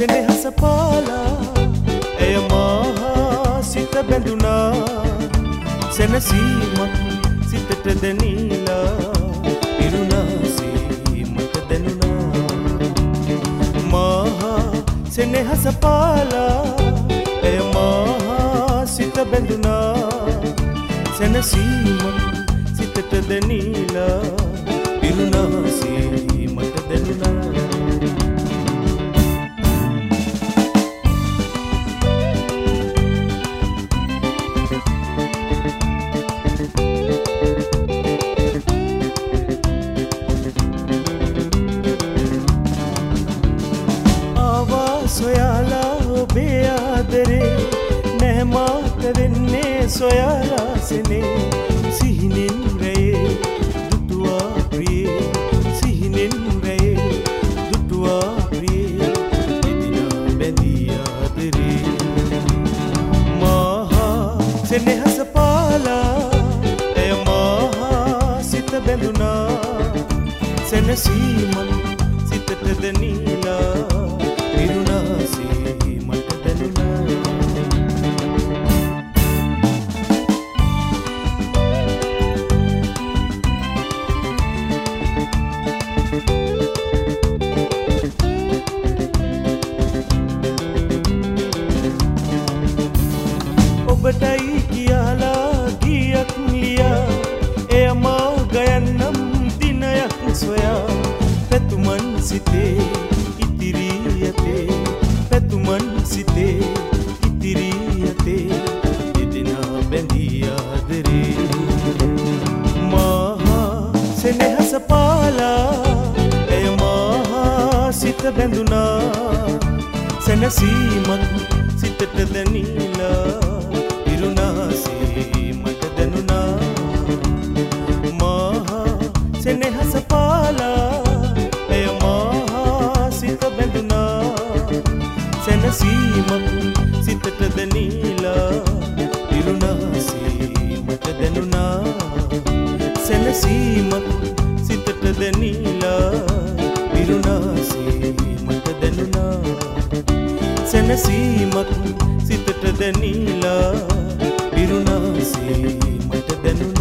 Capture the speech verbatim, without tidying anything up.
සෙනෙහස පාලා එය මහා සිත බැඳුනා සෙනසීමක් සිතට දැනීලා ඉරුණාසේ මට දැනුණා මහා සෙනෙහස පාලා එය මහා සිත බැඳුනා සෙනසීමක් සිතට දැනීලා ඉරුණාසේ මට දැනුණා සොයාලා ඔබේ ආදරේ නැහැ මාත වෙන්නේ සොයාලා සෙනේ සිහිනෙන් රැයේ දුටුවා ප්‍රියේ සිහිනෙන් රැයේ දුටුවා ප්‍රියේ එදිනා බැඳී ආදරේ මහා සෙනෙහස පාලා එය මහා සිත බැඳුනා සෙනසීමක් සිතට දැනීලා ඉරුණාසේ මට දැනුණා ඔබටයි කියලා ගියක් ලියා එය මා ගයන්නම් දිනයක් සොයා පැතුමන් සිතේ පැතුමන් සිතේ ඉතිරියතේ එදිනා බැඳී ආදරේ මහා සෙනෙහස පාලා එය මහා සිත බැඳුනා සෙනසීමක් සිතට දැනීලා ඉරුණාසේ මට දැනුණා මහා සෙනෙහස පාලා එය මහා සිත බැඳුනා සෙනසීමක් සිතට දැනීලා ඉරුණාසේ මට දැනුණා සෙනසීමක් සිතට දැනීලා ඉරුණාසේ මට දැනුණා සෙනසීමක් සිතට දැනීලා ඉරුණාසේ මට දැනුණා